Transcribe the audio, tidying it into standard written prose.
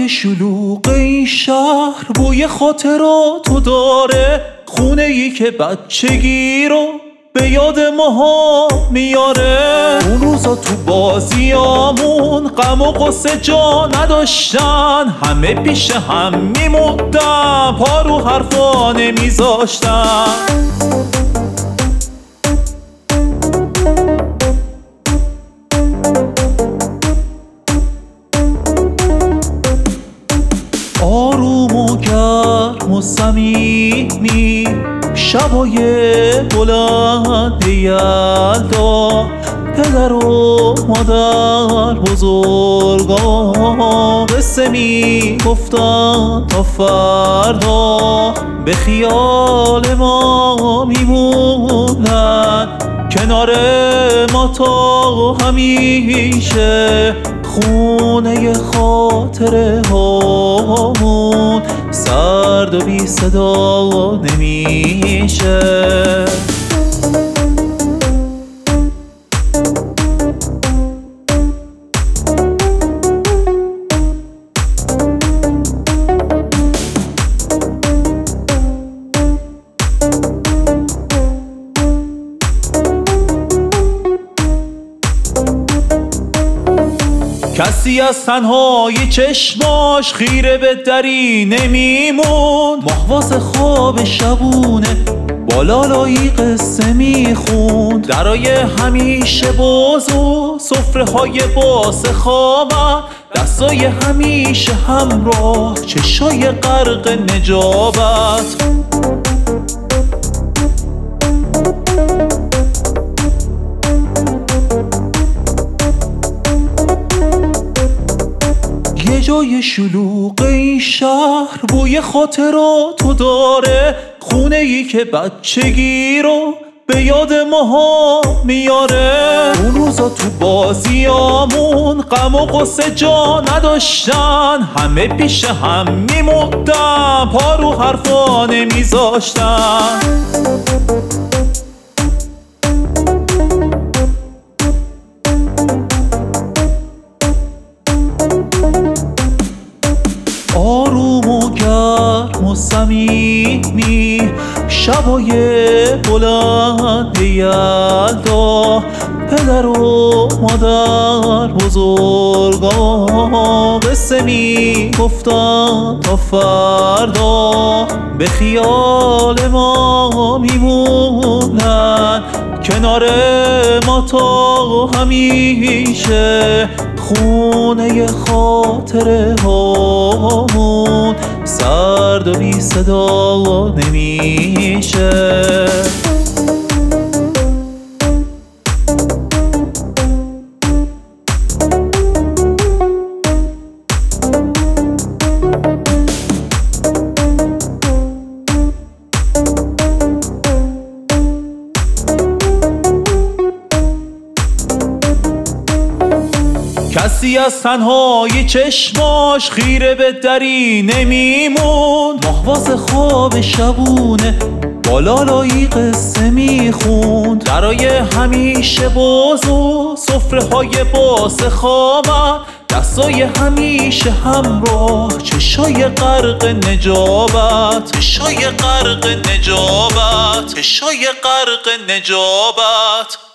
جای شلوغ این شهر بوی خاطراتو داره، خونه ای که بچگی رو به یاد ماها میاره. اون روزا تو بازیامون غم و غصه جا نداشتن، همه پیش هم میموندن، پا رو حرفا نمیذاشتن. آروم و گرم و صمیمی شبای بلند یلدا، پدر و مادر بزرگا قصه می گفتن تا فردا، به خیال ما میمونن کنار ما تا همیشه. خونه خاطره هامون سرد و بی صدا نمیشه. کسی از تنهای چشماش خیره به دری نمیمون، ماهواز خواب شبونه با لالایی قصه میخون. درای همیشه باز و سفره های باز خوابن، دستای همیشه همراه، چشای غرق نجابت. جای شلوغ این شهر بوی خاطراتو داره، خونه ای که بچگی رو به یاد ماها میاره. اون روزا تو بازیامون غم و غصه جا نداشتن، همه پیش هم میموندن، پا رو حرفا نمیذاشتن. آروم و گرم و صمیمی شبای بلند یلدا، پدر و مادر بزرگا قصه می گفتن تا فردا، به خیال ما میمونن کنار ما تا همیشه. خونه خاطره هامون سرد و بی صدا نمیشه. کسی از تنهای چشماش خیره به دری نمیمون، ماهواز خواب شبونه با لالایی قصه میخوند. درای همیشه باز و سفره های باز خوابن، دستای همیشه همراه، چشای غرق نجابت. چشای غرق نجابت. چشای غرق نجابت.